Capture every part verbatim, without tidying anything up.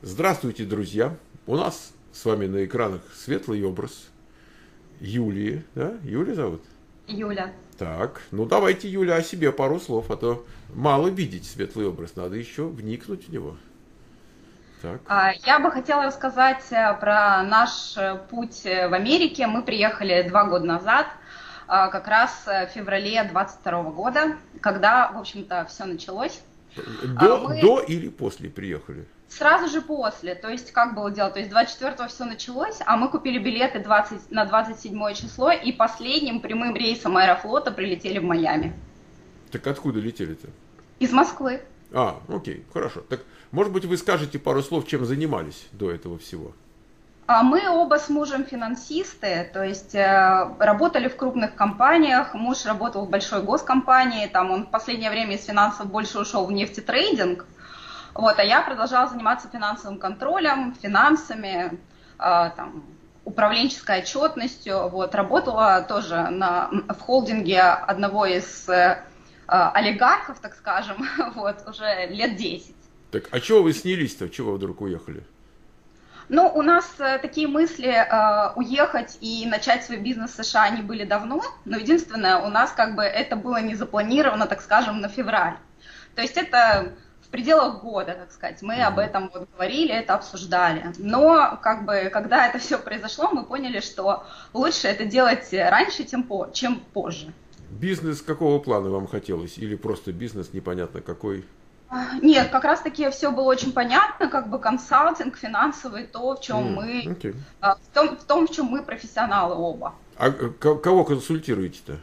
Здравствуйте, друзья! У нас с вами на экранах светлый образ Юлии, да? Юлия зовут? Юля. Так, ну давайте, Юля, о себе пару слов, а то мало видеть светлый образ, надо еще вникнуть в него. Так. Я бы хотела рассказать про наш путь в Америке. Мы приехали два года назад, как раз в феврале двадцать второго года, когда, в общем-то, все началось. До, Мы... до или после приехали? Сразу же после. То есть, как было дело? То есть, двадцать четвёртого все началось, а мы купили билеты двадцать, на двадцать седьмое число, и последним прямым рейсом Аэрофлота прилетели в Майами. Так откуда летели-то? Из Москвы. А, окей, хорошо. Так, может быть, вы скажете пару слов, чем занимались до этого всего? Мы оба с мужем финансисты, то есть э, работали в крупных компаниях. Муж работал в большой госкомпании, там он в последнее время из финансов больше ушел в нефтетрейдинг. Вот, а я продолжала заниматься финансовым контролем, финансами, э, там, управленческой отчетностью. Вот, работала тоже на, в холдинге одного из э, олигархов, так скажем, вот, уже лет десять. Так, а чего вы снялись-то? Чего вы вдруг уехали? Ну, у нас э, такие мысли э, уехать и начать свой бизнес в США, они были давно, но единственное, у нас как бы это было не запланировано, так скажем, на февраль. То есть это в пределах года, так сказать, мы об этом вот говорили, это обсуждали. Но как бы, когда это все произошло, мы поняли, что лучше это делать раньше, чем позже. Бизнес какого плана вам хотелось? Или просто бизнес непонятно какой? Нет, как раз таки все было очень понятно, как бы консалтинг финансовый, то, в чем mm, мы, okay. в, том, в том, в чем мы профессионалы оба. А кого консультируете-то?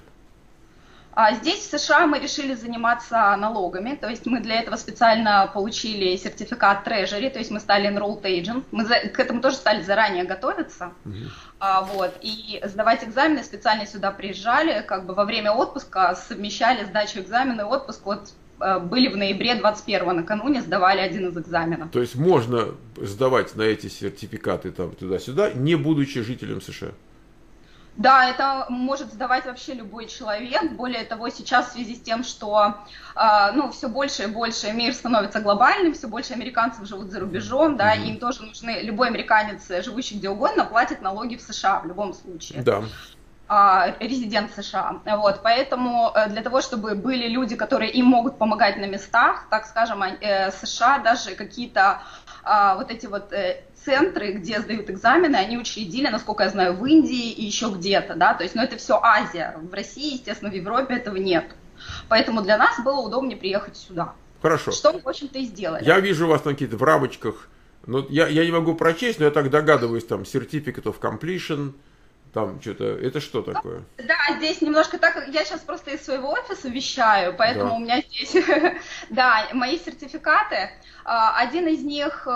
А здесь, в США, мы решили заниматься налогами, то есть мы для этого специально получили сертификат Treasury, то есть мы стали enrolled agent, мы за, к этому тоже стали заранее готовиться, mm-hmm. а, вот, и сдавать экзамены специально сюда приезжали, как бы во время отпуска совмещали сдачу экзамена и отпуск, вот, были в ноябре двадцать первого, накануне сдавали один из экзаменов. То есть можно сдавать на эти сертификаты там туда-сюда, не будучи жителем США? Да, это может сдавать вообще любой человек. Более того, сейчас в связи с тем, что э, ну, все больше и больше мир становится глобальным, все больше американцев живут за рубежом, да, mm-hmm. и им тоже нужны, любой американец, живущий где угодно, платит налоги в США в любом случае. Да. Резидент США. Вот, поэтому для того, чтобы были люди, которые им могут помогать на местах, так скажем, США даже какие-то вот эти вот центры, где сдают экзамены, они учредили, насколько я знаю, в Индии и еще где-то, да, то есть, ну, это все Азия. В России, естественно, в Европе этого нет. Поэтому для нас было удобнее приехать сюда. Хорошо. Что мы, в общем-то, и сделали. Я вижу у вас там какие-то в рамочках, ну, я, я не могу прочесть, но я так догадываюсь, там, Certificate of Completion, там что-то, это что такое? Ну, да, здесь немножко так, я сейчас просто из своего офиса вещаю, поэтому да. У меня здесь, да, мои сертификаты. Один из них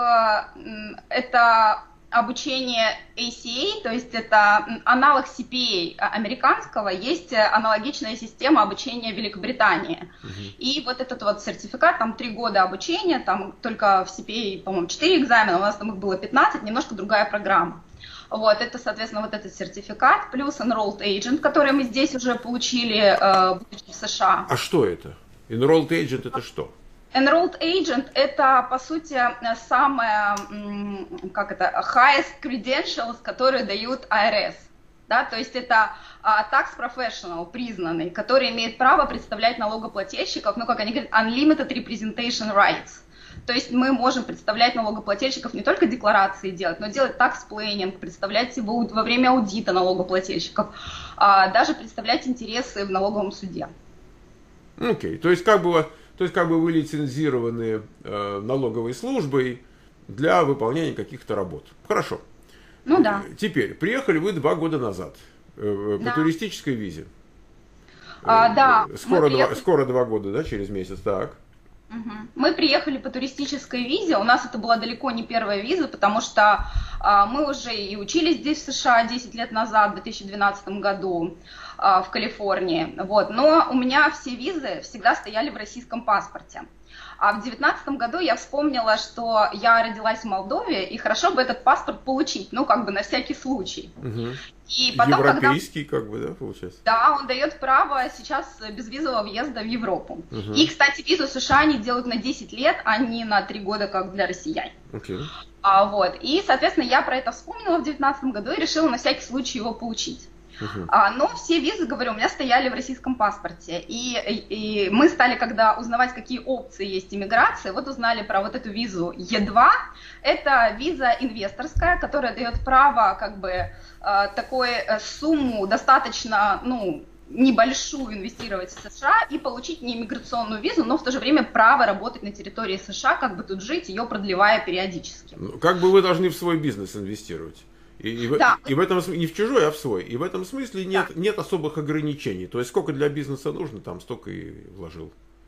это обучение эй си эй, то есть это аналог си пи эй американского, есть аналогичная система обучения в Великобритании. Угу. И вот этот вот сертификат, там три года обучения, там только в си пи эй, по-моему, четыре экзамена, у нас там их было пятнадцать, немножко другая программа. Вот, это, соответственно, вот этот сертификат, плюс Enrolled Agent, который мы здесь уже получили, э, будучи в США. А что это? Enrolled Agent это что? Enrolled Agent это, по сути, самое, как это, highest credentials, которые дают ай ар эс. Да? То есть это uh, tax professional, признанный, который имеет право представлять налогоплательщиков, ну, как они говорят, unlimited representation rights. То есть мы можем представлять налогоплательщиков, не только декларации делать, но делать tax-planning, представлять его во время аудита налогоплательщиков, а даже представлять интересы в налоговом суде. Окей, okay. то есть как бы, то есть как бы вы лицензированы э, налоговой службой для выполнения каких-то работ. Хорошо. Ну да. Теперь, приехали вы два года назад э, по да. туристической визе. А, э, да. Скоро два, скоро два года, да, через месяц, так. Мы приехали по туристической визе, у нас это была далеко не первая виза, потому что а, мы уже и учились здесь, в США, десять лет назад, в две тысячи двенадцатом году, а, в Калифорнии, вот. Но у меня все визы всегда стояли в российском паспорте. А в две тысячи девятнадцатом году я вспомнила, что я родилась в Молдове, и хорошо бы этот паспорт получить, ну, как бы на всякий случай. Угу. И потом, Европейский, когда... как бы, да, получается? Да, он дает право сейчас безвизового въезда в Европу. Угу. И, кстати, визу США они делают на десять лет, а не на три года, как для россиян. Okay. А, вот. И, соответственно, я про это вспомнила в девятнадцатом году и решила на всякий случай его получить. Uh-huh. А, но все визы, говорю, у меня стояли в российском паспорте. И, и, и мы стали, когда узнавать, какие опции есть иммиграции, вот узнали про вот эту визу Е два. Это виза инвесторская, которая дает право, как бы, такой сумму достаточно, ну, небольшую инвестировать в США и получить не иммиграционную визу, но в то же время право работать на территории США, как бы тут жить, ее продлевая периодически. Как бы вы должны в свой бизнес инвестировать. И, и, да. и в этом не в чужой, а в свой. И в этом смысле нет, да. нет особых ограничений. То есть сколько для бизнеса нужно, там столько и вложил.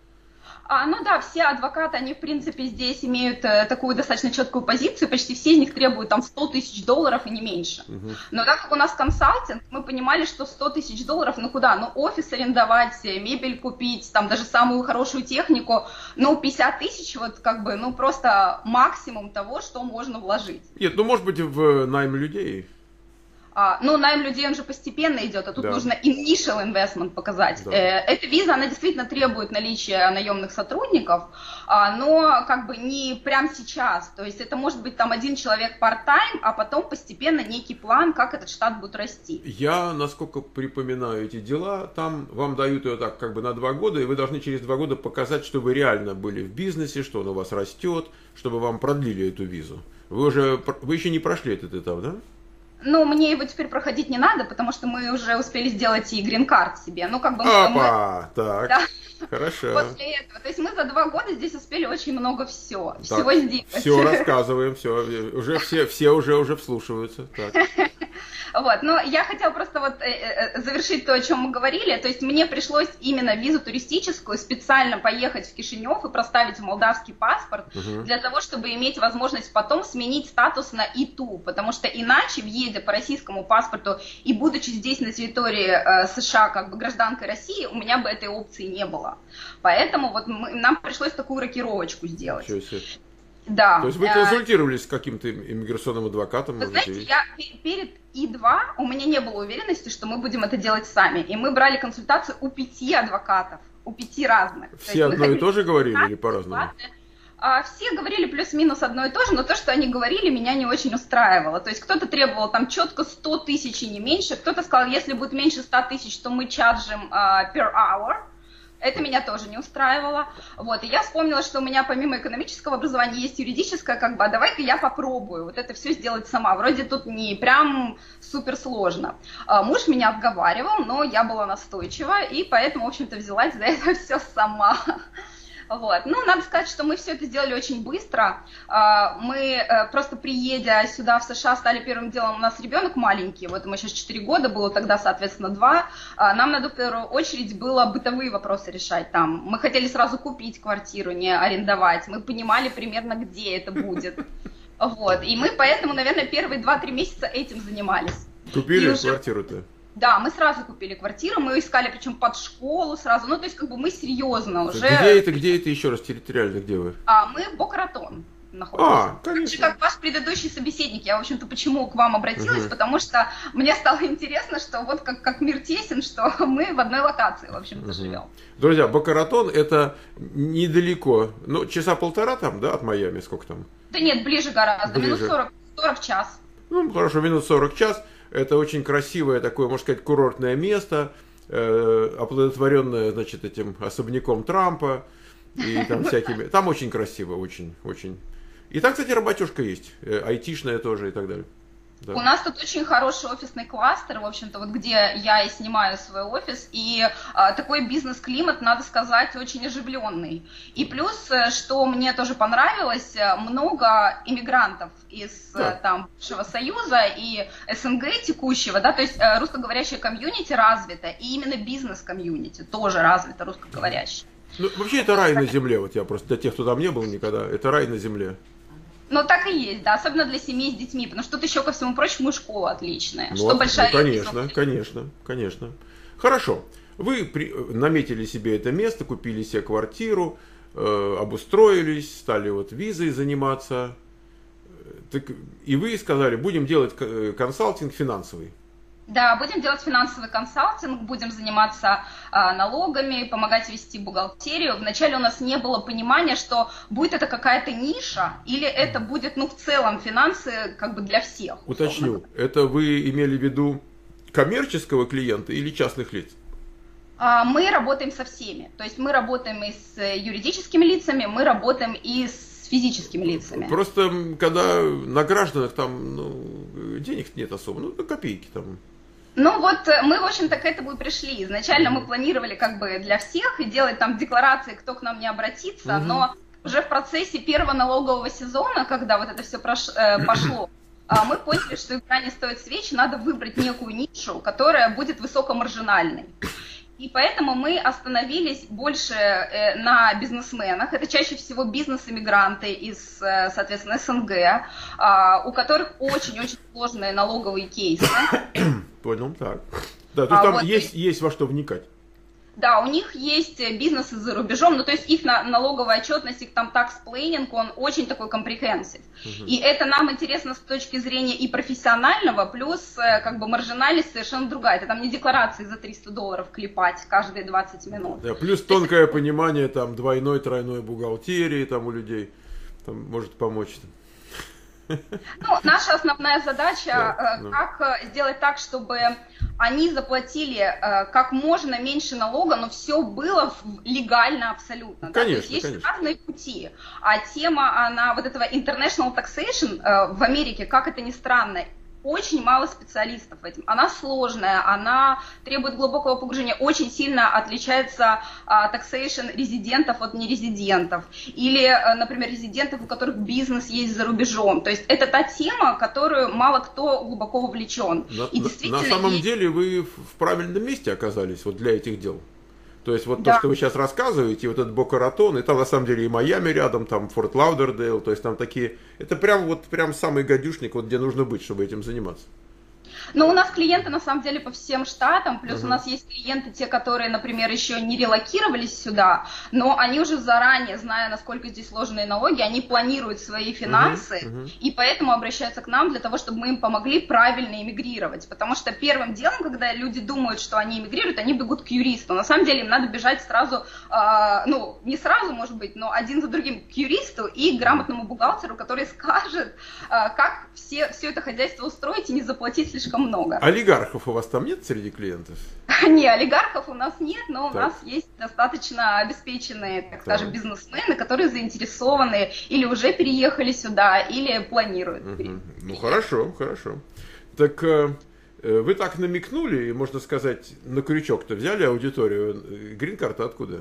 А, ну да, все адвокаты, они в принципе здесь имеют э, такую достаточно четкую позицию, почти все из них требуют там сто тысяч долларов и не меньше. Uh-huh. Но так как у нас консалтинг, мы понимали, что сто тысяч долларов, ну куда, ну офис арендовать, мебель купить, там даже самую хорошую технику, ну пятьдесят тысяч, вот как бы, ну просто максимум того, что можно вложить. Нет, ну может быть в найм людей. А, ну, найм людей, он же постепенно идет, а тут да. нужно initial investment показать. Да. Э, эта виза, она действительно требует наличия наемных сотрудников, а, но как бы не прямо сейчас. То есть это может быть там один человек part-time, а потом постепенно некий план, как этот штат будет расти. Я, насколько припоминаю эти дела, там вам дают ее так как бы на два года, и вы должны через два года показать, что вы реально были в бизнесе, что он у вас растет, чтобы вам продлили эту визу. Вы уже, вы еще не прошли этот этап, да? Ну, мне его теперь проходить не надо, потому что мы уже успели сделать и грин-карт себе. Ну, как бы Опа, мы... так, да. Хорошо. После этого. То есть мы за два года здесь успели очень много всего. Так, всего сделать. Все рассказываем, все. Уже все, все уже, уже вслушиваются. Так. Вот, но я хотела просто вот э, завершить то, о чем мы говорили. То есть мне пришлось именно визу туристическую специально поехать в Кишинев и проставить молдавский паспорт угу. для того, чтобы иметь возможность потом сменить статус на И Т У, потому что иначе, въедя по российскому паспорту и будучи здесь на территории э, США как бы гражданкой России, у меня бы этой опции не было. Поэтому вот мы, нам пришлось такую рокировочку сделать. Да. То есть вы консультировались с каким-то иммиграционным адвокатом? Вы знаете, я перед И два у меня не было уверенности, что мы будем это делать сами. И мы брали консультацию у пяти адвокатов, у пяти разных. Все одно и то же говорили или по-разному? Все говорили плюс-минус одно и то же, но то, что они говорили, меня не очень устраивало. То есть кто-то требовал там четко сто тысяч и не меньше, кто-то сказал, если будет меньше ста тысяч, то мы чаржим uh, per hour. Это меня тоже не устраивало. Вот. И я вспомнила, что у меня помимо экономического образования есть юридическое, как бы, а давай-ка я попробую вот это все сделать сама. Вроде тут не прям супер сложно. А муж меня отговаривал, но я была настойчива, и поэтому, в общем-то, взялась за это все сама. Вот. Ну, надо сказать, что мы все это сделали очень быстро. Мы просто, приедя сюда, в США, стали первым делом, у нас ребенок маленький, вот ему сейчас четыре года, было тогда, соответственно, два. Нам надо в первую очередь было бытовые вопросы решать там. Мы хотели сразу купить квартиру, не арендовать. Мы понимали примерно, где это будет. Вот. И мы поэтому, наверное, первые два-три месяца этим занимались. Купили уже... квартиру-то? Да, мы сразу купили квартиру, мы искали причем под школу сразу, ну то есть как бы мы серьезно уже... Где это, где это еще раз территориально, где вы? А, мы в Бока-Ратон находимся. А, конечно. Так же, как ваш предыдущий собеседник, я, в общем-то, почему к вам обратилась, угу. потому что мне стало интересно, что вот как, как мир тесен, что мы в одной локации, в общем-то, угу. живем. Друзья, Бока-Ратон это недалеко, ну часа полтора там, да, от Майами, сколько там? Да нет, ближе гораздо, ближе. минут сорок, сорок час. Ну, хорошо, минут сорок час. Это очень красивое такое, можно сказать, курортное место, э, оплодотворенное, значит, этим особняком Трампа и там всякими. Там очень красиво, очень, очень. И там, кстати, работежка есть, э, айтишная тоже и так далее. Да. У нас тут очень хороший офисный кластер, в общем-то, вот где я и снимаю свой офис, и а, такой бизнес-климат, надо сказать, очень оживленный. И плюс, что мне тоже понравилось, много иммигрантов из да. там бывшего Союза и С Н Г текущего, да, то есть русскоговорящее комьюнити развито, и именно бизнес-комьюнити тоже развито русскоговорящее. Ну, вообще это рай на земле, вот я просто для тех, кто там не был никогда, это рай на земле. Ну, так и есть, да, особенно для семей с детьми, потому что тут еще, ко всему прочему, школа отличная, ну, что большая... Ну, конечно, конечно, конечно. Хорошо, вы при... наметили себе это место, купили себе квартиру, э, обустроились, стали вот визой заниматься, так, и вы сказали, будем делать консалтинг финансовый. Да, будем делать финансовый консалтинг, будем заниматься а, налогами, помогать вести бухгалтерию. Вначале у нас не было понимания, что будет это какая-то ниша или это будет, ну, в целом финансы как бы для всех. Уточню, это вы имели в виду коммерческого клиента или частных лиц? А, мы работаем со всеми. То есть мы работаем и с юридическими лицами, мы работаем и с физическими лицами. Просто когда на гражданах там ну, денег нет особо, ну, копейки там. Ну вот мы, в общем-то, к этому и пришли. Изначально мы планировали как бы для всех и делать там декларации, кто к нам не обратится, mm-hmm. но уже в процессе первого налогового сезона, когда вот это все прош... э, пошло, э, мы поняли, что игра не стоит свеч, надо выбрать некую нишу, которая будет высокомаржинальной. И поэтому мы остановились больше э, на бизнесменах. Это чаще всего бизнес-иммигранты из, э, соответственно, СНГ, э, у которых очень-очень сложные налоговые кейсы. Понял, так. Да, то есть а там вот есть, есть во что вникать. Да, у них есть бизнесы за рубежом, ну то есть их на, налоговая отчетность, их там tax-planning, он очень такой comprehensive. Uh-huh. И это нам интересно с точки зрения и профессионального, плюс как бы маржинальность совершенно другая. Это там не декларации за триста долларов клепать каждые двадцать минут. Да, плюс тонкое есть... понимание там двойной, тройной бухгалтерии там у людей, там может помочь. Ну, наша основная задача, да, э, как да. сделать так, чтобы они заплатили э, как можно меньше налога, но все было легально абсолютно. Конечно, да? То есть есть конечно. разные пути. А тема, она вот этого international taxation э, в Америке, как это ни странно, очень мало специалистов в этом. Она сложная, она требует глубокого погружения, очень сильно отличается а, taxation резидентов от нерезидентов. Или, а, например, резидентов, у которых бизнес есть за рубежом. То есть это та тема, которую мало кто глубоко вовлечен. На, И действительно на самом есть... деле вы в правильном месте оказались вот для этих дел. То есть вот да. то, что вы сейчас рассказываете, вот этот Бока-Ратон, и там на самом деле и Майами рядом, там Форт Лаудердейл, то есть там такие, это прям вот прям самый гадюшник, вот где нужно быть, чтобы этим заниматься. Но у нас клиенты на самом деле по всем штатам, плюс uh-huh. у нас есть клиенты, те, которые, например, еще не релокировались сюда, но они уже заранее, зная, насколько здесь сложные налоги, они планируют свои финансы, uh-huh. Uh-huh. и поэтому обращаются к нам для того, чтобы мы им помогли правильно эмигрировать. Потому что первым делом, когда люди думают, что они эмигрируют, они бегут к юристу. На самом деле им надо бежать сразу, э, ну, не сразу, может быть, но один за другим к юристу и к грамотному бухгалтеру, который скажет, э, как все, все это хозяйство устроить и не заплатить слишком много. Олигархов у вас там нет среди клиентов? Не, олигархов у нас нет, но у так. нас есть достаточно обеспеченные, так, так скажем, бизнесмены, которые заинтересованы или уже переехали сюда, или планируют. Угу. Ну хорошо, хорошо. Так э, вы так намекнули, можно сказать, на крючок-то взяли аудиторию. Грин-карта откуда?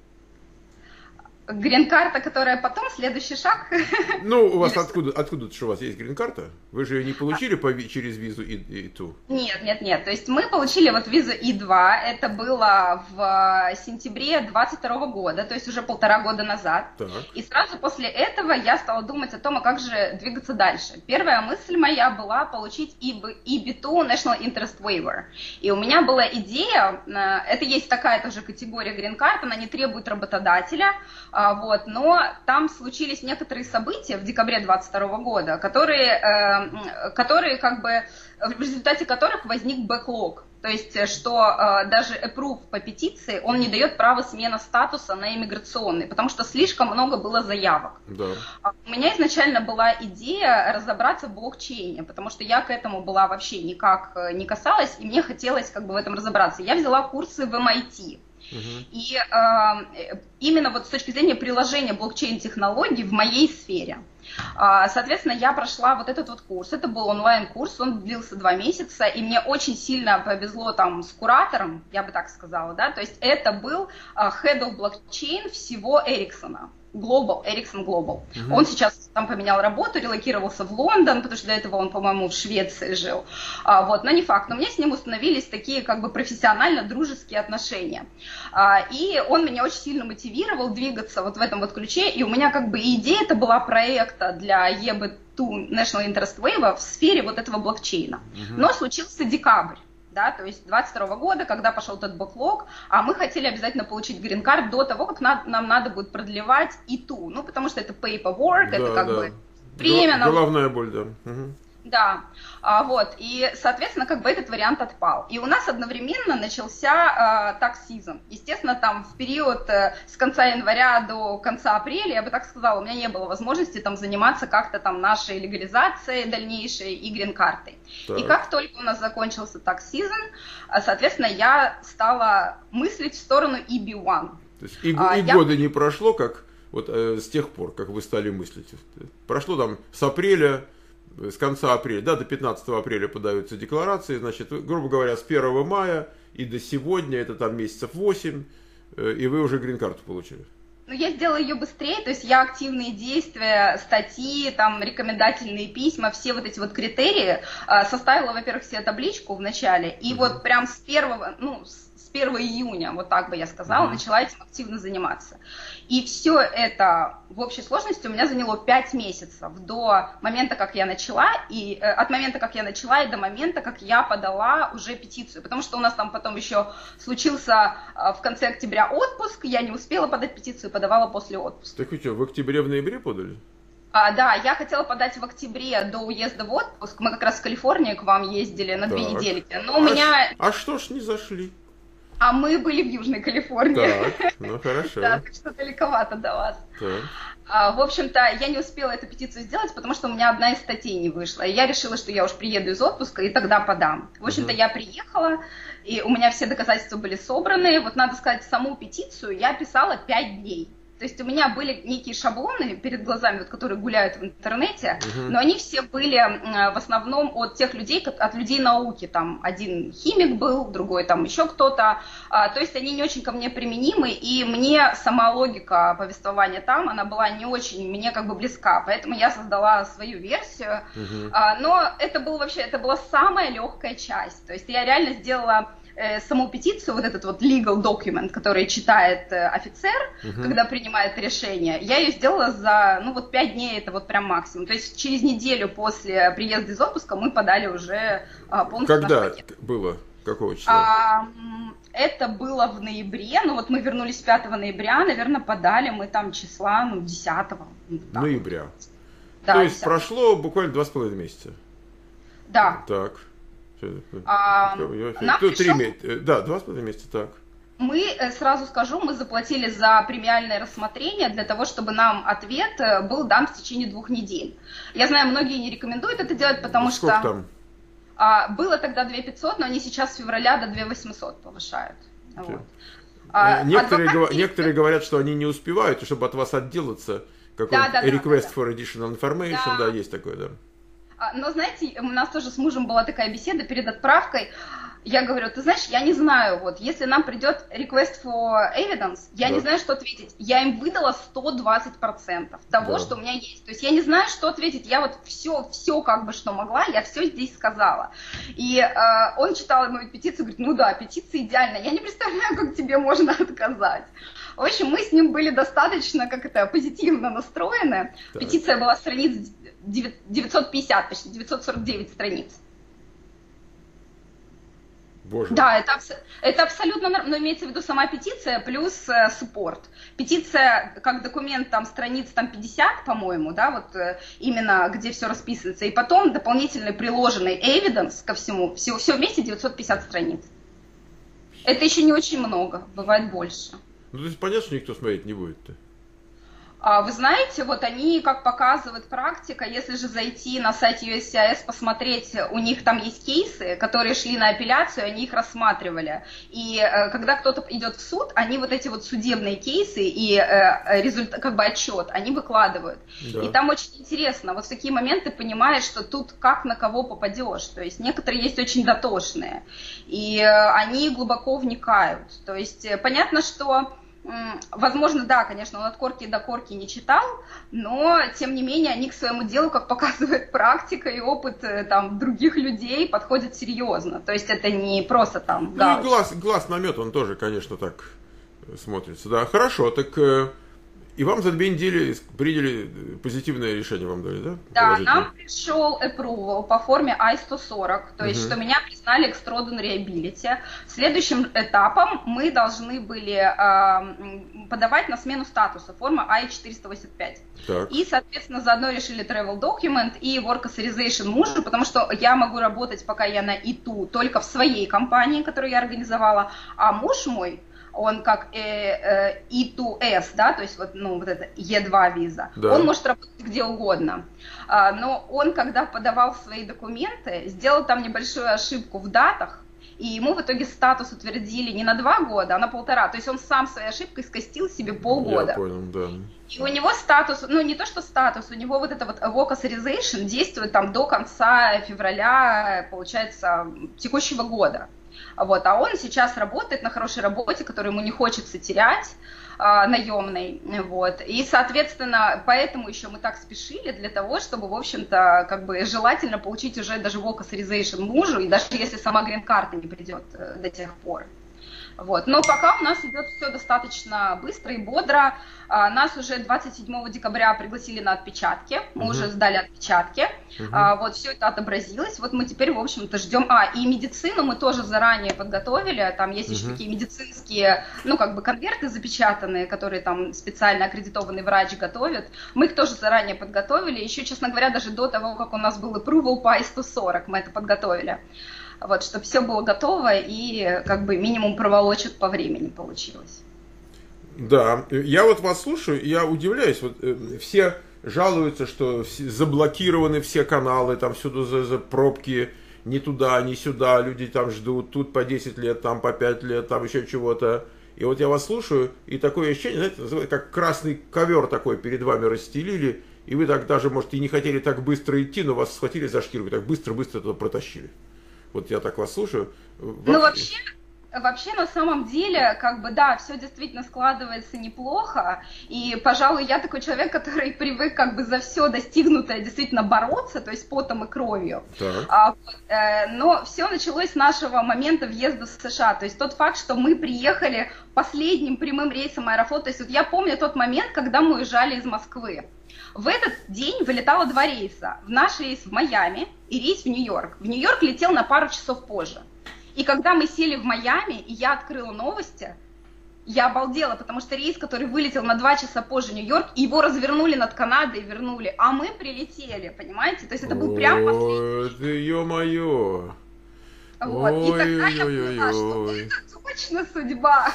Грин-карта, которая потом, следующий шаг. Ну, у вас откуда, откуда что у вас есть грин-карта? Вы же ее не получили по, через визу и ту? Нет, нет, нет. То есть мы получили вот визу И два, это было в сентябре двадцать второго года, то есть уже полтора года назад. Так. И сразу после этого я стала думать о том, а как же двигаться дальше. Первая мысль моя была получить И Би ту National Interest Waiver. И у меня была идея, это есть такая тоже категория грин-карт, она не требует работодателя, вот, но там случились некоторые события в декабре двадцать второго года, которые, э, которые как бы, в результате которых возник бэклог. То есть, что э, даже approve по петиции, он не дает права смены статуса на иммиграционный, потому что слишком много было заявок. Да. У меня изначально была идея разобраться в блокчейне, потому что я к этому была вообще никак не касалась, и мне хотелось как бы в этом разобраться. Я взяла курсы в эм ай ти. Uh-huh. И э, именно вот с точки зрения приложения блокчейн-технологий в моей сфере. Э, соответственно, я прошла вот этот вот курс. Это был онлайн-курс, он длился два месяца, и мне очень сильно повезло там с куратором, я бы так сказала, да, то есть это был э, Head of Blockchain всего Эриксона. Global, Ericsson Global. Uh-huh. Он сейчас там поменял работу, релокировался в Лондон, потому что до этого он, по-моему, в Швеции жил. А, вот, но не факт. Но у меня с ним установились такие как бы профессионально-дружеские отношения. А, и он меня очень сильно мотивировал двигаться вот в этом вот ключе. И у меня как бы идея это была проекта для И Би ту National Interest Waiver в сфере вот этого блокчейна. Uh-huh. Но случился декабрь. Да, то есть двадцать второго года, когда пошел этот бэклог, а мы хотели обязательно получить грин-карт до того, как на, нам надо будет продлевать И ту, ну, потому что это paperwork, да, это как да. бы время. Головная боль, да. Угу. Да, а, вот, и, соответственно, как бы этот вариант отпал. И у нас одновременно начался tax season. Естественно, там в период э, с конца января до конца апреля, я бы так сказала, у меня не было возможности там заниматься как-то там нашей легализацией дальнейшей и грин-картой. И как только у нас закончился tax season, соответственно, я стала мыслить в сторону и би один. То есть и, а, и я... года не прошло, как вот э, с тех пор, как вы стали мыслить. Прошло там с апреля, с конца апреля, да, до пятнадцатого апреля подаются декларации, значит, грубо говоря, с первого мая и до сегодня, это там месяцев восемь, и вы уже грин-карту получили. Ну, я сделала ее быстрее, то есть я активные действия, статьи, там, рекомендательные письма, все вот эти вот критерии составила, во-первых, себе табличку в начале, и uh-huh. вот прям с первого, ну, с первого июня, вот так бы я сказала, uh-huh. начала этим активно заниматься. И все это в общей сложности у меня заняло пять месяцев до момента, как я начала, и э, от момента, как я начала, и до момента, как я подала уже петицию, потому что у нас там потом еще случился э, в конце октября отпуск, я не успела подать петицию, подавала после отпуска. Так вы что, в октябре, в ноябре подали? А, да, я хотела подать в октябре до уезда в отпуск, мы как раз в Калифорнию к вам ездили на так. две недельки, но а у меня... А что ж не зашли? А мы были в Южной Калифорнии. Так, ну хорошо. Да, так что далековато до вас. Так. А, в общем-то, я не успела эту петицию сделать, потому что у меня одна из статей не вышла. И я решила, что я уж приеду из отпуска и тогда подам. В общем-то, uh-huh. я приехала, и у меня все доказательства были собраны. Вот надо сказать, саму петицию я писала пять дней. То есть у меня были некие шаблоны перед глазами, вот, которые гуляют в интернете, uh-huh. но они все были в основном от тех людей, от людей науки. Там один химик был, другой там еще кто-то. То есть они не очень ко мне применимы, и мне сама логика повествования там, она была не очень мне как бы близка. Поэтому я создала свою версию. Uh-huh. Но это был вообще, это была самая легкая часть. То есть я реально сделала... саму петицию, вот этот вот legal document, который читает офицер, uh-huh. когда принимает решение, я ее сделала за, ну вот пять дней, это вот прям максимум. То есть через неделю после приезда из отпуска мы подали уже полностью Когда наш пакет. Было? Какого числа? А, это было в ноябре, ну вот мы вернулись пятого ноября, наверное, подали мы там числа, ну, десятого. Ноября. Да, То есть десятого. Прошло буквально два с половиной месяца. Да. Так. А, нам Три пришел... месяца. Да, два с половиной месяца, так. Мы, сразу скажу, мы заплатили за премиальное рассмотрение для того, чтобы нам ответ был дан в течение двух недель. Я знаю, многие не рекомендуют это делать, потому Сколько что... там? А, было тогда две тысячи пятьсот, но они сейчас с февраля до две тысячи восемьсот повышают. Вот. А, некоторые, адвокат... гов... некоторые говорят, что они не успевают, и чтобы от вас отделаться, какой-то да, да, request да, да. for additional information, да. да, есть такое, да. Но, знаете, у нас тоже с мужем была такая беседа перед отправкой. Я говорю, ты знаешь, я не знаю, вот, если нам придет request for evidence, я да. не знаю, что ответить. Я им выдала сто двадцать процентов того, да. что у меня есть. То есть я не знаю, что ответить. Я вот все, все как бы, что могла, я все здесь сказала. И э, он читал мою петицию, говорит, ну да, петиция идеальная. Я не представляю, как тебе можно отказать. В общем, мы с ним были достаточно, как это, позитивно настроены. Так. Петиция была страниц девятьсот пятьдесят, почти девятьсот сорок девять страниц. Боже. Да, это, это абсолютно нормально, но имеется в виду сама петиция плюс э, суппорт. Петиция как документ, там страниц там пятьдесят, по-моему, да, вот э, именно где все расписывается, и потом дополнительный приложенный evidence ко всему, все, все вместе девятьсот пятьдесят страниц. Это еще не очень много, бывает больше. Ну, то есть понятно, что никто смотреть не будет-то. Вы знаете, вот они, как показывает практика, если же зайти на сайт ю эс си ай эс, посмотреть, у них там есть кейсы, которые шли на апелляцию, они их рассматривали. И э, когда кто-то идет в суд, они вот эти вот судебные кейсы и э, результат, как бы отчет, они выкладывают. Да. И там очень интересно, вот в такие моменты понимаешь, что тут как на кого попадешь. То есть некоторые есть очень дотошные, и э, они глубоко вникают. То есть э, понятно, что... Возможно, да, конечно, он от корки до корки не читал, но, тем не менее, они к своему делу, как показывает практика и опыт там, других людей, подходят серьезно. То есть это не просто там... Ну и глаз, глаз намет, он тоже, конечно, так смотрится. Да, хорошо, так И вам за две недели приняли позитивное решение, вам дали, да? Да, нам пришел approval по форме ай сто сорок, то есть, uh-huh. что меня признали extraordinary ability. Следующим этапом мы должны были э, подавать на смену статуса, форма ай четыреста восемьдесят пять. Так. И, соответственно, заодно решили travel document и work authorization мужу, потому что я могу работать, пока я на и ту, только в своей компании, которую я организовала, а муж мой, он как э, э, и ту эс, да, то есть вот, ну, вот это и два виза, да. Он может работать где угодно. А, но он, когда подавал свои документы, сделал там небольшую ошибку в датах, и ему в итоге статус утвердили не на два года, а на полтора. То есть он сам своей ошибкой скостил себе полгода. Я понял, да. И у него статус, ну не то что статус, у него вот это вот work authorization действует там до конца февраля, получается, текущего года. Вот, а он сейчас работает на хорошей работе, которую ему не хочется терять, а, наемной, вот, и, соответственно, поэтому еще мы так спешили для того, чтобы, в общем-то, как бы желательно получить уже даже work authorization мужу, и даже если сама грин-карта не придет до тех пор. Вот. Но пока у нас идет все достаточно быстро и бодро. А, нас уже двадцать седьмого декабря пригласили на отпечатки. Мы uh-huh. уже сдали отпечатки. Uh-huh. А, вот все это отобразилось. Вот мы теперь, в общем-то, ждем. А, и медицину мы тоже заранее подготовили. Там есть uh-huh. еще такие медицинские, ну, как бы конверты запечатанные, которые там специально аккредитованный врач готовит. Мы их тоже заранее подготовили. Еще, честно говоря, даже до того, как у нас был approval по ай сто сорок, мы это подготовили. Вот, чтобы все было готово и как бы минимум проволочек по времени получилось. Да, я вот вас слушаю, я удивляюсь, вот э, все жалуются, что все, заблокированы все каналы, там всюду за, за пробки, ни туда, ни сюда, люди там ждут, тут по десять лет, там по пять лет, там еще чего-то. И вот я вас слушаю, и такое ощущение, знаете, как красный ковер такой перед вами расстелили, и вы так даже, может, и не хотели так быстро идти, но вас схватили за шкирку, так быстро-быстро туда протащили. Вот я так вас слушаю. Ну, вообще, вообще, на самом деле, как бы, да, все действительно складывается неплохо. И, пожалуй, я такой человек, который привык как бы за все достигнутое действительно бороться, то есть потом и кровью. А, вот, э, но все началось с нашего момента въезда в США. То есть тот факт, что мы приехали последним прямым рейсом Аэрофлота. То есть вот я помню тот момент, когда мы уезжали из Москвы. В этот день вылетало два рейса. Наш рейс в Майами и рейс в Нью-Йорк. В Нью-Йорк летел на пару часов позже. И когда мы сели в Майами, и я открыла новости, я обалдела, потому что рейс, который вылетел на два часа позже в Нью-Йорк, его развернули над Канадой и вернули, а мы прилетели, понимаете? То есть это был прям последний. Ой, ё-моё. Вот. Ой, и тогда я поняла, что это точно судьба.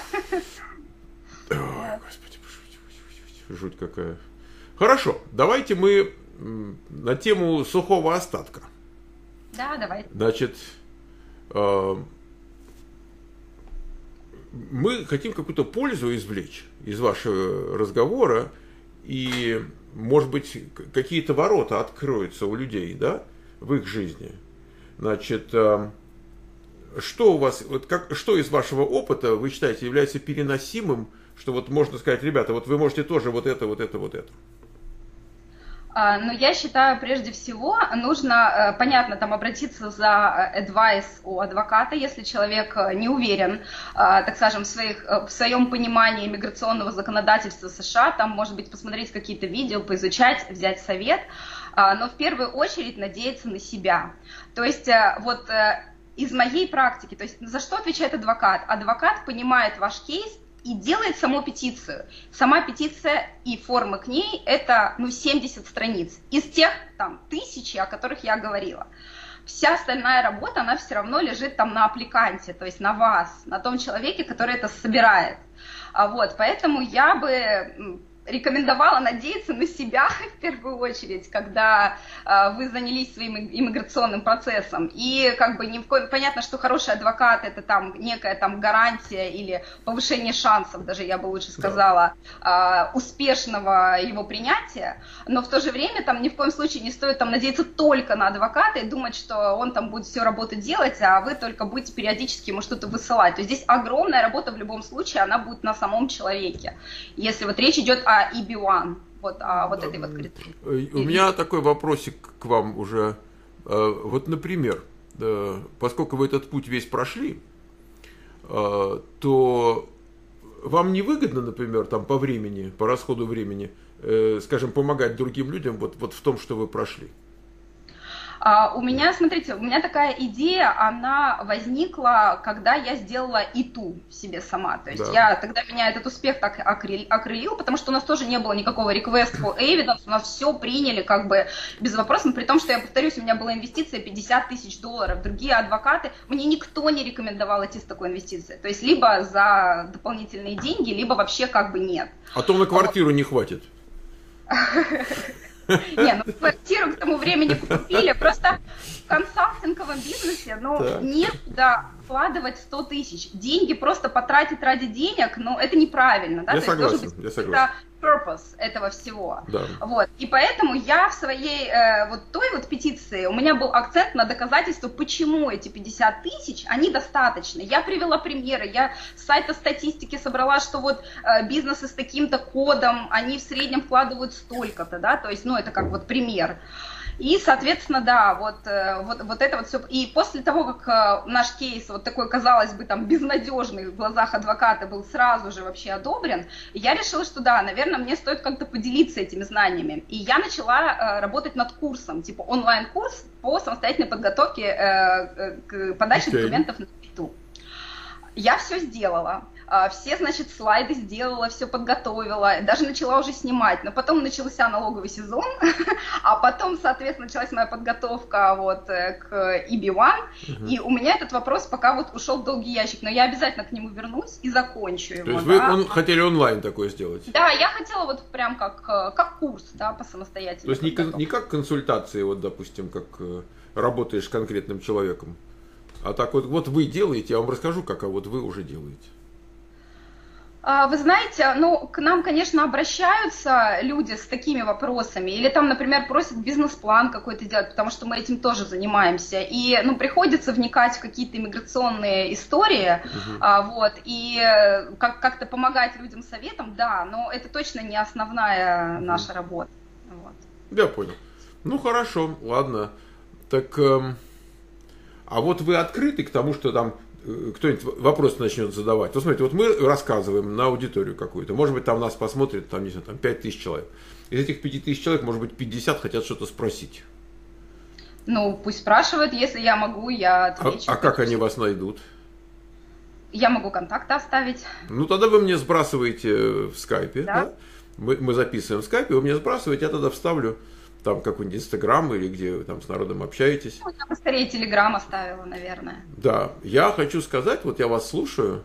Ой, господи, жуть, жуть какая. Хорошо, давайте мы на тему сухого остатка. Да, давайте. Значит, э, мы хотим какую-то пользу извлечь из вашего разговора, и, может быть, какие-то ворота откроются у людей, да, в их жизни. Значит, э, что у вас, вот как, что из вашего опыта вы считаете является переносимым, что вот можно сказать, ребята, вот вы можете тоже вот это, вот это, вот это. Но я считаю, прежде всего, нужно, понятно, там обратиться за advice у адвоката, если человек не уверен, так скажем, в, своих, в своем понимании миграционного законодательства США, там, может быть, посмотреть какие-то видео, поизучать, взять совет, но в первую очередь надеяться на себя. То есть вот из моей практики, то есть за что отвечает адвокат? Адвокат понимает ваш кейс и делает саму петицию. Сама петиция и форма к ней – это ну, семьдесят страниц. Из тех там, тысячи, о которых я говорила. Вся остальная работа, она все равно лежит там на аппликанте, то есть на вас, на том человеке, который это собирает. А вот, поэтому я бы рекомендовала надеяться на себя в первую очередь, когда э, вы занялись своим иммиграционным процессом. И как бы не в ко... понятно, что хороший адвокат это там некая там гарантия или повышение шансов, даже я бы лучше сказала, да. э, успешного его принятия. Но в то же время там ни в коем случае не стоит там надеяться только на адвоката и думать, что он там будет всю работу делать, а вы только будете периодически ему что-то высылать. То есть здесь огромная работа в любом случае, она будет на самом человеке. Если вот речь идет о и би один, вот, а вот этой вот критерии. У меня такой вопросик к вам уже. Вот, например, поскольку вы этот путь весь прошли, то вам не выгодно, например, там по времени, по расходу времени, э, скажем, помогать другим людям вот, вот в том, что вы прошли? Uh, у меня, смотрите, у меня такая идея, она возникла, когда я сделала ИТУ себе сама. То есть да. я тогда меня этот успех так окрылил, потому что у нас тоже не было никакого request for evidence, у нас все приняли как бы без вопросов, при том, что, я повторюсь, у меня была инвестиция пятьдесят тысяч долларов. Другие адвокаты, мне никто не рекомендовал идти с такой инвестицией. То есть либо за дополнительные деньги, либо вообще как бы нет. А то на квартиру не хватит. Не, ну квартиру к тому времени купили, просто в консалтинговом бизнесе, ну, так. некуда вкладывать сто тысяч. Деньги просто потратить ради денег, ну, это неправильно, да? Я То согласен, есть, я согласен. Это purpose этого всего. Да. Вот. И поэтому я в своей э, вот той вот петиции, у меня был акцент на доказательство, почему эти пятьдесят тысяч, они достаточны. Я привела примеры, я с сайта статистики собрала, что вот э, бизнесы с таким-то кодом, они в среднем вкладывают столько-то, да, то есть, ну, это как вот пример. И, соответственно, да, вот, вот, вот это вот все. И после того, как наш кейс, вот такой, казалось бы, там, безнадежный в глазах адвоката был сразу же вообще одобрен, я решила, что да, наверное, мне стоит как-то поделиться этими знаниями. И я начала работать над курсом, типа онлайн-курс по самостоятельной подготовке к подаче okay. документов на ИТУ. Я все сделала. Все, значит, слайды сделала, все подготовила, даже начала уже снимать, но потом начался налоговый сезон, а потом, соответственно, началась моя подготовка вот к и би один, угу. и у меня этот вопрос пока вот ушел в долгий ящик, но я обязательно к нему вернусь и закончу его. То есть да? вы он, хотели онлайн такое сделать? Да, я хотела вот прям как, как курс, да, по самостоятельной То есть не, не как консультации, вот, допустим, как работаешь с конкретным человеком, а так вот, вот вы делаете, я вам расскажу, как, а вот вы уже делаете. Вы знаете, ну, к нам, конечно, обращаются люди с такими вопросами, или там, например, просят бизнес-план какой-то делать, потому что мы этим тоже занимаемся, и, ну, приходится вникать в какие-то иммиграционные истории, угу. а, вот, и как- как-то помогать людям советом, да, но это точно не основная угу. наша работа. Вот. Я понял. Ну, хорошо, ладно. Так, эм, а вот вы открыты к тому, что там кто-нибудь вопрос начнет задавать. Вот смотрите, вот мы рассказываем на аудиторию какую-то. Может быть, там нас посмотрит, там, не знаю, там пять тысяч человек. Из этих пяти тысяч человек, может быть, пятьдесят хотят что-то спросить. Ну, пусть спрашивают, если я могу, я отвечу. А, а как они вас найдут? Я могу контакты оставить. Ну, тогда вы мне сбрасываете в скайпе. Да? Да? Мы, мы записываем в скайпе, вы мне сбрасываете, я тогда вставлю там какой-нибудь Инстаграм или где вы там с народом общаетесь. Ну, я бы скорее Телеграм оставила, наверное. Да, я хочу сказать, вот я вас слушаю,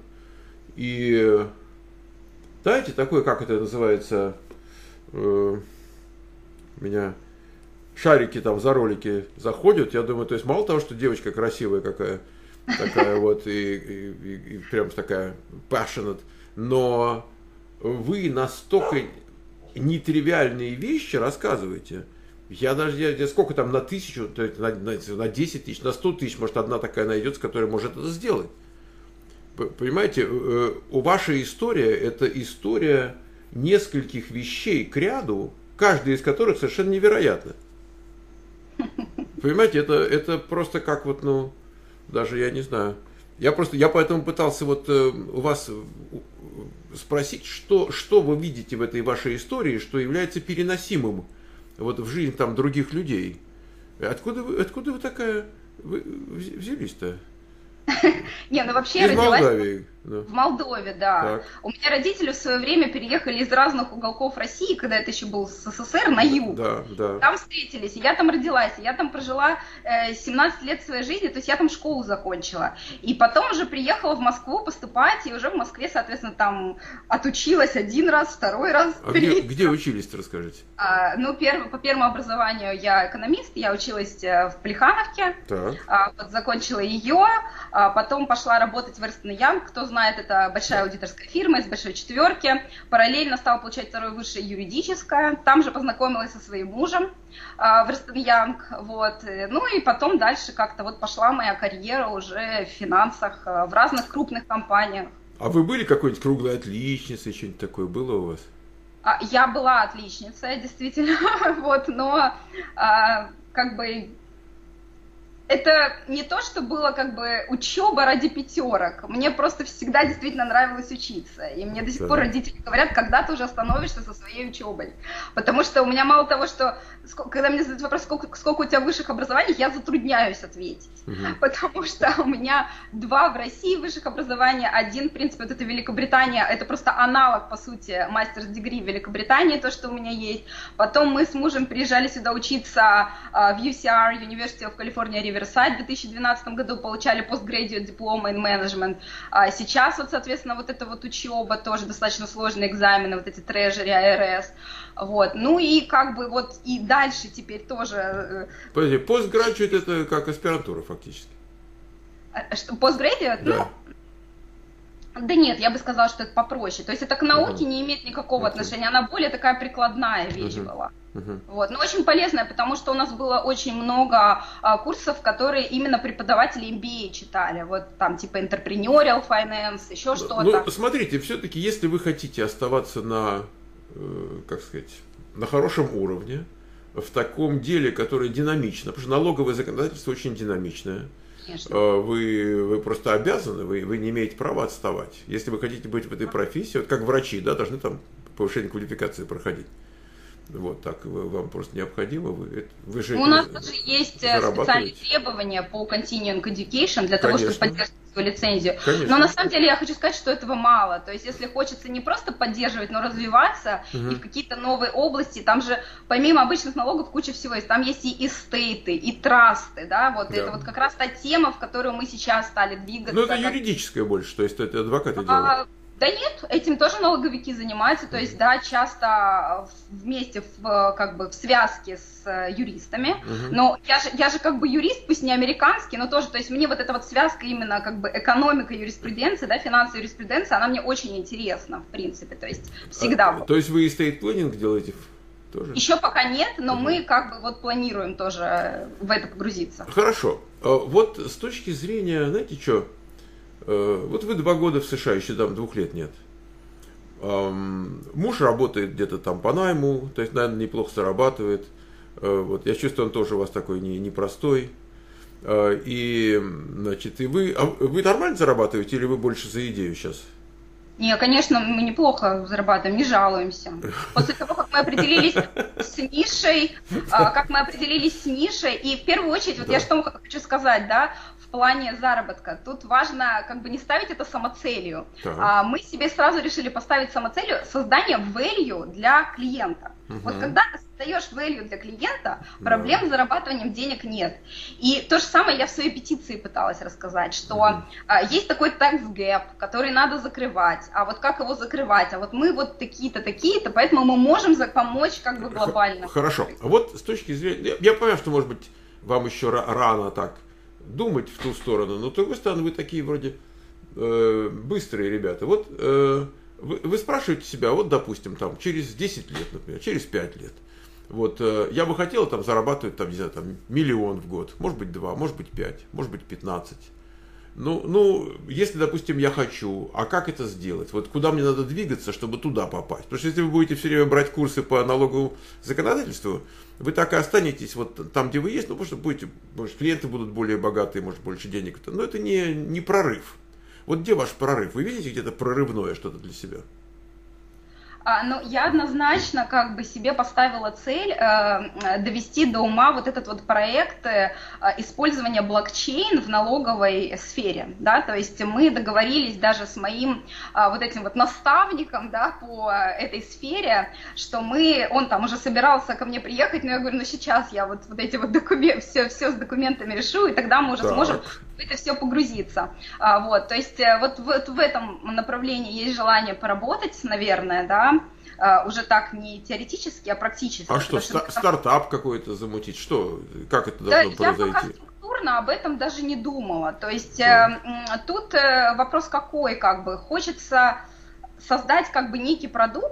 и знаете, такое, как это называется, э, у меня шарики там за ролики заходят, я думаю, то есть мало того, что девочка красивая какая, такая вот, и, и, и, и прям такая passionate, но вы настолько нетривиальные вещи рассказываете. Я даже, я, я сколько там, на тысячу, на, на, на десять тысяч, на сто тысяч, может, одна такая найдется, которая может это сделать. Понимаете, у вашей истории это история нескольких вещей к ряду, каждая из которых совершенно невероятна. Понимаете, это, это просто как вот, ну, даже я не знаю. Я просто, я поэтому пытался вот у вас спросить, что, что вы видите в этой вашей истории, что является переносимым вот в жизнь там других людей. Откуда вы, откуда вы такая вы взялись-то? Не, ну вообще я родилась Молдавии, да. в Молдове, да. Так. У меня родители в свое время переехали из разных уголков России, когда это еще был СССР, на юг. Да, да. Там встретились, и я там родилась, и я там прожила э, семнадцать лет своей жизни, то есть я там школу закончила. И потом уже приехала в Москву поступать, и уже в Москве, соответственно, там отучилась один раз, второй раз. А где, где учились-то, расскажите? А, ну, перв, по первому образованию я экономист, я училась в Плехановке, а, вот, закончила ее, а потом пошла работать в Эрнст энд Янг, кто знает, это большая аудиторская фирма из большой четверки, параллельно стала получать второе высшее юридическое, там же познакомилась со своим мужем а, в Эрнст энд Янг, вот, ну и потом дальше как-то вот пошла моя карьера уже в финансах, в разных крупных компаниях. А вы были какой-нибудь круглой отличницей, что-нибудь такое было у вас? Я была отличницей, действительно, вот, но а, как бы это не то, что было как бы учеба ради пятерок. Мне просто всегда действительно нравилось учиться. И мне до сих пор родители говорят, когда ты уже остановишься со своей учебой. Потому что у меня мало того, что когда мне задают вопрос, сколько, сколько у тебя высших образований, я затрудняюсь ответить. Угу. Потому что у меня два в России высших образования, один, в принципе, вот это Великобритания, это просто аналог, по сути, мастерс-дегри в Великобритании, то, что у меня есть. Потом мы с мужем приезжали сюда учиться в ю си ар, University of California Riverside, в две тысячи двенадцатом году получали postgraduate diploma in management. А сейчас вот, соответственно, вот эта вот учеба, тоже достаточно сложные экзамены, вот эти Treasury, ай ар эс. Вот. Ну и как бы вот и дальше теперь тоже... Подожди, postgraduate это как аспирантура фактически? Что, postgraduate? Да. Ну, да нет, я бы сказала, что это попроще. То есть это к науке uh-huh. не имеет никакого uh-huh. отношения, она более такая прикладная вещь uh-huh. была. Uh-huh. Вот. Но очень полезная, потому что у нас было очень много а, курсов, которые именно преподаватели эм би эй читали. Вот там типа entrepreneurial finance, еще что-то. Ну, смотрите, все-таки, если вы хотите оставаться на, э, как сказать, на хорошем уровне, в таком деле, которое динамично, потому что налоговое законодательство очень динамичное, Вы, вы просто обязаны, вы, вы не имеете права отставать. Если вы хотите быть в этой профессии, вот как врачи, да, должны там повышение квалификации проходить. Вот так вы, вам просто необходимо. Вы, вы же У нас даже есть специальные требования по continuing education для того, Конечно. чтобы поддерживать свою лицензию. Конечно. Но на самом деле я хочу сказать, что этого мало. То есть если хочется не просто поддерживать, но развиваться угу. и в какие-то новые области, там же помимо обычных налогов куча всего есть. Там есть и эстейты, и трасты, да, вот да. это вот как раз та тема, в которую мы сейчас стали двигаться. Ну это как... юридическое больше, то есть это адвокаты а... делают. Да нет, этим тоже налоговики занимаются, то есть, да, часто вместе, в, как бы, в связке с юристами, uh-huh. но я же, я же как бы юрист, пусть не американский, но тоже, то есть мне вот эта вот связка именно как бы экономика, юриспруденция, да, финансовая юриспруденция, она мне очень интересна, в принципе, то есть всегда. А, то есть вы estate planning делаете тоже? Еще пока нет, но uh-huh. мы как бы вот планируем тоже в это погрузиться. Хорошо, вот с точки зрения, знаете что, вот вы два года в США, еще там двух лет нет. Муж работает где-то там по найму, то есть, наверное, неплохо зарабатывает. Вот, я чувствую, он тоже у вас такой не, непростой. И, значит, и вы, а вы нормально зарабатываете или вы больше за идею сейчас? Не, конечно, мы неплохо зарабатываем, не жалуемся. После того, как мы определились с нишей, как мы определились с нишей, и в первую очередь, вот да. я что хочу сказать, да, в плане заработка, тут важно как бы не ставить это самоцелью. Да. Мы себе сразу решили поставить самоцелью создание value для клиента. Угу. Вот когда ты создаешь value для клиента, проблем да. с зарабатыванием денег нет. И то же самое я в своей петиции пыталась рассказать, что угу. есть такой tax gap, который надо закрывать. А вот как его закрывать? А вот мы вот такие-то, такие-то, поэтому мы можем помочь как бы глобально. Хорошо. А вот с точки зрения... Я понимаю, что, может быть, вам еще рано так думать в ту сторону, но с другой стороны, вы такие вроде э, быстрые ребята. Вот э, вы, вы спрашиваете себя, вот, допустим, там, через десять лет, например, через пять лет, вот, э, я бы хотел там зарабатывать, там, не знаю, там, миллион в год, может быть, два, может быть, пять, может быть, пятнадцать. Ну, ну, если, допустим, я хочу, а как это сделать? Вот куда мне надо двигаться, чтобы туда попасть? Потому что если вы будете все время брать курсы по налоговому законодательству, вы так и останетесь вот там, где вы есть, ну, потому что будете, может, клиенты будут более богатые, может, больше денег. Но это не, не прорыв. Вот где ваш прорыв? Вы видите где-то прорывное что-то для себя? А, ну, я однозначно как бы себе поставила цель э, довести до ума вот этот вот проект э, использования блокчейн в налоговой сфере, да, то есть мы договорились даже с моим э, вот этим вот наставником, да, по этой сфере, что мы, он там уже собирался ко мне приехать, но я говорю, ну сейчас я вот, вот эти вот документы, все, все с документами решу, и тогда мы уже так. сможем в это все погрузиться, а, вот, то есть вот, вот в этом направлении есть желание поработать, наверное, да, Uh, уже так не теоретически, а практически. А что, ста- стартап какой-то замутить? Что? Как это должно да, произойти? Я пока структурно об этом даже не думала. То есть да. э, тут э, вопрос какой, как бы, хочется создать как бы некий продукт,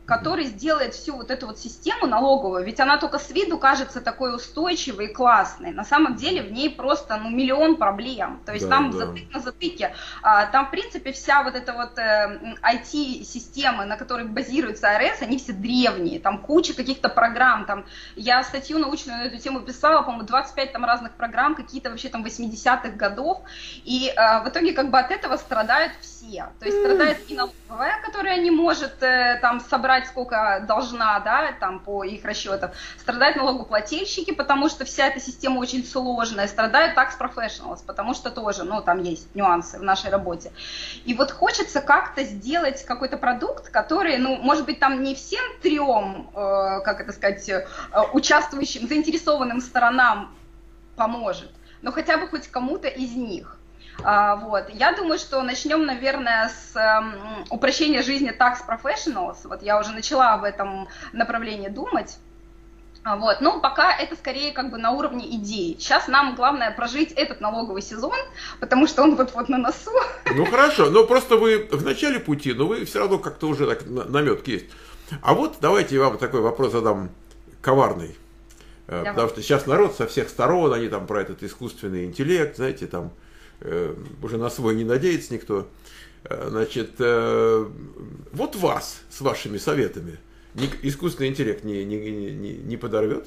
который сделает всю вот эту вот систему налоговую, ведь она только с виду кажется такой устойчивой и классной. На самом деле в ней просто ну, миллион проблем. То есть да, там да. затык на затыке. А, там, в принципе, вся вот эта вот э, ай ти-системы, на которых базируется ай ар эс, они все древние. Там куча каких-то программ. Там, я статью научную на эту тему писала, по-моему, двадцать пять там разных программ, какие-то вообще там восьмидесятых годов. И э, в итоге как бы от этого страдают все. То есть страдает и налоговая, которая не может э, там собрать сколько должна, да, там по их расчетам. Страдают налогоплательщики, потому что вся эта система очень сложная. Страдают tax professionals, потому что тоже, ну, там есть нюансы в нашей работе. И вот хочется как-то сделать какой-то продукт, который, ну, может быть, там не всем трем, э, как это сказать, э, участвующим, заинтересованным сторонам поможет, но хотя бы хоть кому-то из них. А, вот. Я думаю, что начнем, наверное, с эм, упрощения жизни tax professionals. Вот я уже начала в этом направлении думать. А, вот. Но пока это скорее как бы на уровне идей. Сейчас нам главное прожить этот налоговый сезон, потому что он вот-вот на носу. Ну хорошо, но просто вы в начале пути, но вы все равно как-то уже так намек есть. А вот давайте я вам такой вопрос задам коварный. Давай. Потому что сейчас народ со всех сторон, они там про этот искусственный интеллект, знаете, там уже на свой не надеется никто. Значит, вот вас с вашими советами искусственный интеллект не, не, не, не подорвет?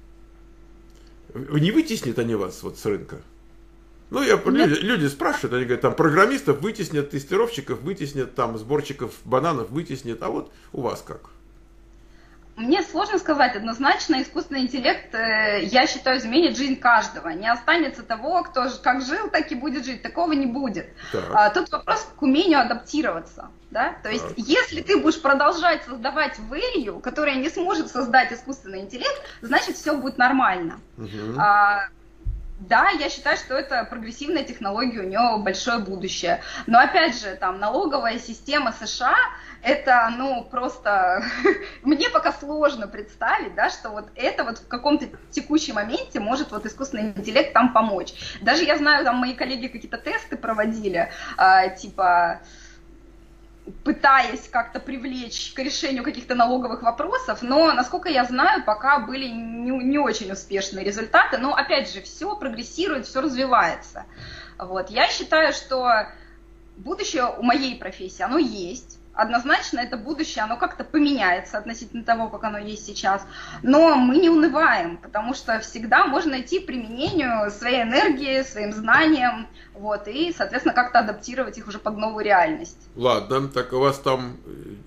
Не вытеснят они вас вот с рынка? Ну, я, люди, люди спрашивают, они говорят, там программистов вытеснят, тестировщиков вытеснят, там сборщиков бананов вытеснят, а вот у вас как? Мне сложно сказать однозначно, искусственный интеллект, я считаю, изменит жизнь каждого. Не останется того, кто как жил, так и будет жить. Такого не будет. Так. Тут вопрос к умению адаптироваться. Да? То есть, так. если ты будешь продолжать создавать value, которое не сможет создать искусственный интеллект, значит, все будет нормально. Угу. А, да, я считаю, что это прогрессивная технология, у нее большое будущее. Но опять же, там, налоговая система США, это, ну, просто, мне пока сложно представить, да, что вот это вот в каком-то текущем моменте может вот искусственный интеллект там помочь. Даже я знаю, там мои коллеги какие-то тесты проводили, а, типа, пытаясь как-то привлечь к решению каких-то налоговых вопросов, но, насколько я знаю, пока были не, не очень успешные результаты, но, опять же, все прогрессирует, все развивается. Вот. Я считаю, что будущее у моей профессии, оно есть. Однозначно это будущее, оно как-то поменяется относительно того, как оно есть сейчас. Но мы не унываем, потому что всегда можно найти применению своей энергии, своим знаниям, вот, и, соответственно, как-то адаптировать их уже под новую реальность. Ладно, так у вас там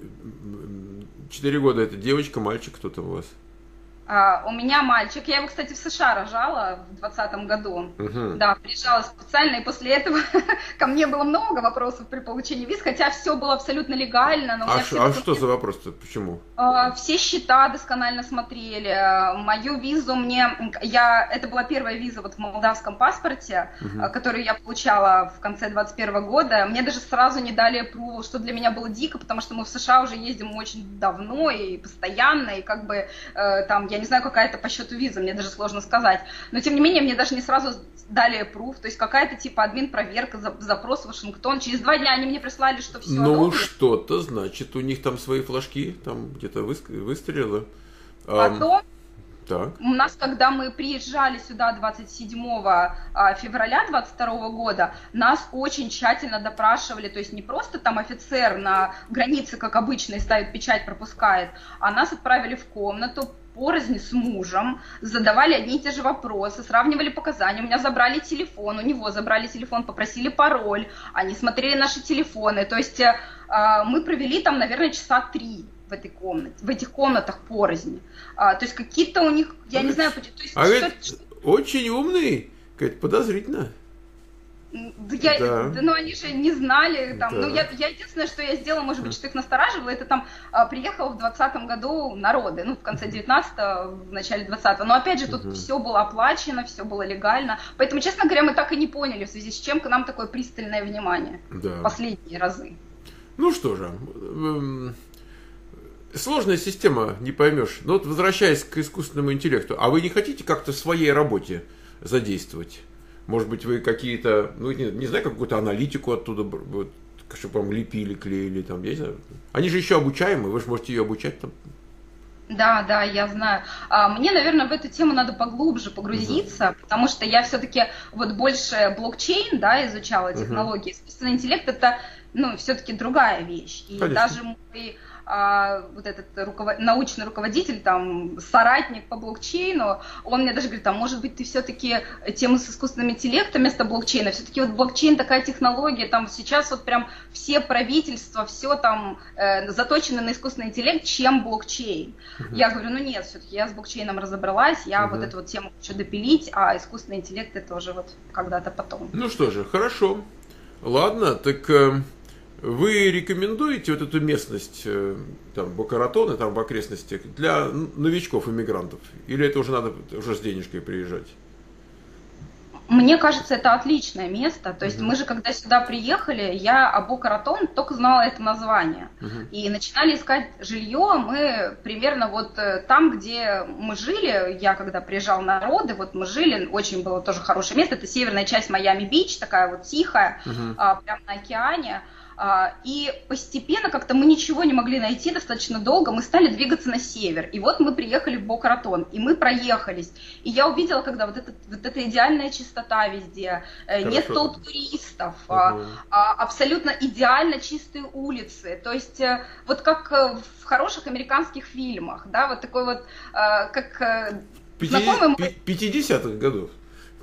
четыре года, это девочка, мальчик, кто-то у вас? Uh, у меня мальчик, я его, кстати, в США рожала в двадцатом году, uh-huh. да, приезжала специально, и после этого ко мне было много вопросов при получении виз, хотя все было абсолютно легально. Но у меня а все ш, а что за вопрос-то, почему? Uh, все счета досконально смотрели, uh, мою визу мне, я, это была первая виза вот в молдавском паспорте, uh-huh. uh, которую я получала в конце двадцать первого года, мне даже сразу не дали approval, что для меня было дико, потому что мы в США уже ездим очень давно и постоянно, и как бы uh, там, я не знаю, какая это по счету виза, мне даже сложно сказать. Но, тем не менее, мне даже не сразу дали approve, то есть какая-то типа админ-проверка, запрос в Вашингтон. Через два дня они мне прислали, что все Ну, одобрено. Что-то, значит, у них там свои флажки, там где-то выстрелило. Потом, так. у нас, когда мы приезжали сюда двадцать седьмого февраля двадцать второго года, нас очень тщательно допрашивали, то есть не просто там офицер на границе, как обычно, и ставит печать, пропускает, а нас отправили в комнату, порознь с мужем, задавали одни и те же вопросы, сравнивали показания, у меня забрали телефон, у него забрали телефон, попросили пароль, они смотрели наши телефоны, то есть э, мы провели там, наверное, часа три в этой комнате, в этих комнатах порознь, а, то есть какие-то у них, я а не знаю, то есть, а что, что... очень умный, как подозрительно. Да, я, да. Да, ну они же не знали, там, да. ну я, я единственное, что я сделала, может быть, что их настораживало, это там а, приехал в двадцатом году народы, ну в конце девятнадцатого, в начале двадцатого, но опять же тут угу. все было оплачено, все было легально, поэтому, честно говоря, мы так и не поняли, в связи с чем к нам такое пристальное внимание да. последние разы. Ну что же, сложная система, не поймешь, но вот возвращаясь к искусственному интеллекту, а вы не хотите как-то в своей работе задействовать? Может быть, вы какие-то, ну, не, не знаю, какую-то аналитику оттуда чтобы вам лепили, клеили, там, я не знаю. Они же еще обучаемые, вы же можете ее обучать там. Да, да, я знаю. Мне, наверное, в эту тему надо поглубже погрузиться, uh-huh. потому что я все-таки вот больше блокчейн, да, изучала технологии. Uh-huh. Искусственный интеллект это, ну, все-таки другая вещь. И Конечно. Даже мой а, вот этот руковод... научный руководитель, там, соратник по блокчейну, он мне даже говорит, а может быть ты все-таки тему с искусственным интеллектом вместо блокчейна, все-таки вот блокчейн такая технология, там сейчас вот прям все правительства, все там э, заточено на искусственный интеллект, чем блокчейн. Uh-huh. Я говорю, ну нет, все-таки я с блокчейном разобралась, я uh-huh. вот эту вот тему хочу допилить, а искусственный интеллект это уже вот когда-то потом. Ну что же, хорошо. Ладно, так... Э... Вы рекомендуете вот эту местность, там, Бока-Ратон и там в окрестностях для новичков, иммигрантов? Или это уже надо уже с денежкой приезжать? Мне кажется, это отличное место. То есть uh-huh. мы же, когда сюда приехали, я о Бока-Ратон только знала это название. Uh-huh. И начинали искать жилье мы примерно вот там, где мы жили. Я когда приезжала на роды, вот мы жили, очень было тоже хорошее место. Это северная часть Майами-Бич, такая вот тихая, uh-huh. а, прямо на океане. И постепенно как-то мы ничего не могли найти достаточно долго, мы стали двигаться на север. И вот мы приехали в Бока-Ратон, и мы проехались. И я увидела, когда вот, этот, вот эта идеальная чистота везде, Хорошо. Нет толп туристов, угу. абсолютно идеально чистые улицы. То есть вот как в хороших американских фильмах, да, вот такой вот, как знакомый... пятидесятых годов.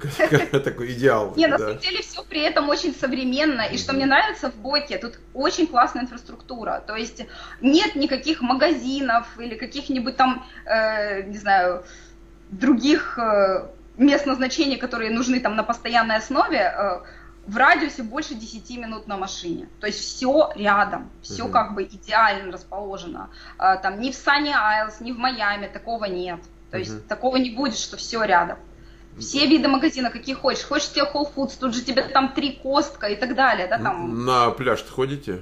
Такой идеал. Не, на самом деле все при этом очень современно. И что мне нравится в Боке, тут очень классная инфраструктура. То есть нет никаких магазинов или каких-нибудь там, э, не знаю, других э, мест назначения, которые нужны там на постоянной основе, э, в радиусе больше десяти минут на машине. То есть все рядом, все uh-huh. как бы идеально расположено. Э, там ни в Санни Айлс, ни в Майами такого нет. То есть uh-huh. такого не будет, что все рядом. Все виды магазина, какие хочешь. Хочешь тебе Whole Foods, тут же тебе там три Костка и так далее. Да, там. На пляж-то ходите?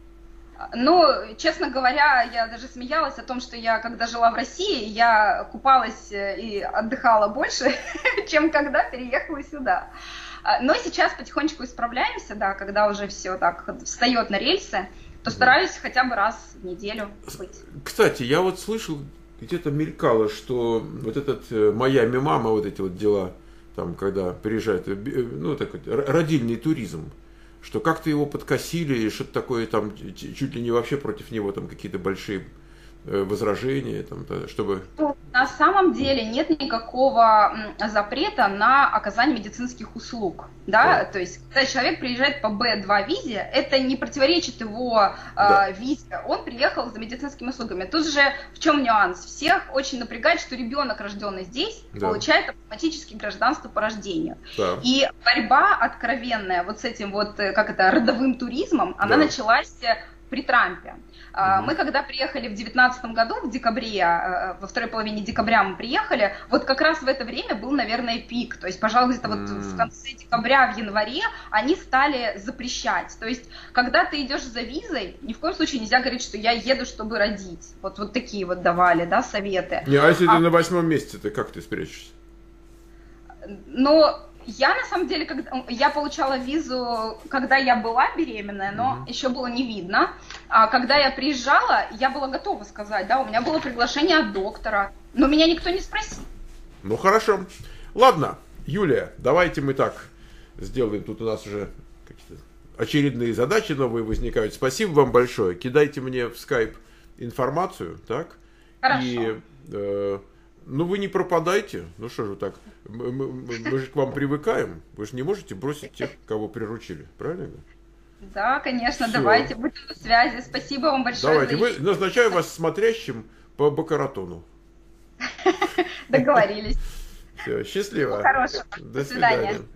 Ну, честно говоря, я даже смеялась о том, что я, когда жила в России, я купалась и отдыхала больше, чем когда переехала сюда. Но сейчас потихонечку исправляемся, да, когда уже все так встает на рельсы, то стараюсь хотя бы раз в неделю быть. Кстати, я вот слышал... Где-то мелькало, что вот этот Майами мама, вот эти вот дела, там, когда приезжает, ну, такой родильный туризм, что как-то его подкосили, и что-то такое там, чуть ли не вообще против него там какие-то большие возражения, там, чтобы... На самом деле нет никакого запрета на оказание медицинских услуг. Да? Да. То есть, когда человек приезжает по бэ два визе, это не противоречит его да. э, визе. Он приехал за медицинскими услугами. Тут же в чем нюанс? Всех очень напрягает, что ребенок, рожденный здесь, да. получает автоматически гражданство по рождению. Да. И борьба откровенная вот с этим вот, как это, родовым туризмом, она да. началась при Трампе. Uh-huh. Мы когда приехали в две тысячи девятнадцатом году, в декабре, во второй половине декабря мы приехали, вот как раз в это время был, наверное, пик. То есть, пожалуй, где-то uh-huh. вот в конце декабря, в январе они стали запрещать. То есть, когда ты идешь за визой, ни в коем случае нельзя говорить, что я еду, чтобы родить. Вот, вот такие вот давали, да, советы. Не, а если а... ты на восьмом месяце, ты как ты спрячешься? Ну... Я, на самом деле, когда, я получала визу, когда я была беременная, но mm-hmm. еще было не видно. А когда я приезжала, я была готова сказать, да, у меня было приглашение от доктора, но меня никто не спросил. Ну, хорошо. Ладно, Юлия, давайте мы так сделаем. Тут у нас уже какие-то очередные задачи новые возникают. Спасибо вам большое. Кидайте мне в скайп информацию, так? Хорошо. И... Э, ну, вы не пропадайте. Ну, что же так? Мы, мы, мы же к вам привыкаем. Вы же не можете бросить тех, кого приручили. Правильно? Да, конечно. Все. Давайте, будем на связи. Спасибо вам большое. Давайте. Вы, назначаю вас смотрящим по Бока-Ратону. Договорились. Все, счастливо. Всего хорошего. До свидания.